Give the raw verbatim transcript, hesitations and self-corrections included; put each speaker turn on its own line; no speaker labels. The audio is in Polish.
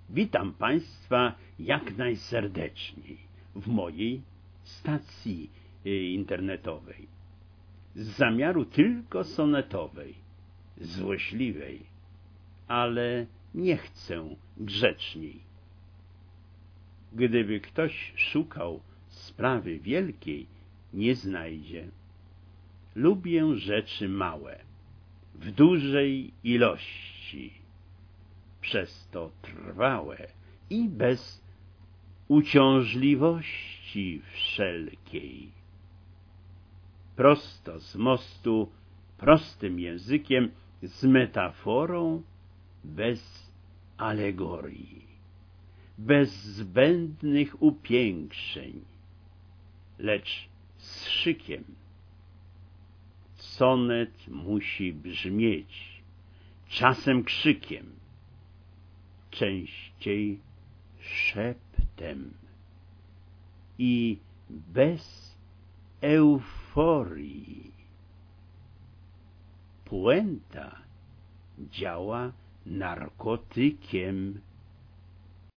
Witam Państwa jak najserdeczniej w mojej stacji internetowej. Z zamiaru tylko sonetowej, złośliwej, ale nie chcę grzeczniej. Gdyby ktoś szukał sprawy wielkiej, nie znajdzie. Lubię rzeczy małe, w dużej ilości, przez to trwałe i bez uciążliwości wszelkiej. Prosto z mostu, prostym językiem, z metaforą, bez alegorii, bez zbędnych upiększeń, lecz z szykiem. Sonet musi brzmieć, czasem krzykiem, częściej szeptem i bez euforii. Puenta działa narkotykiem.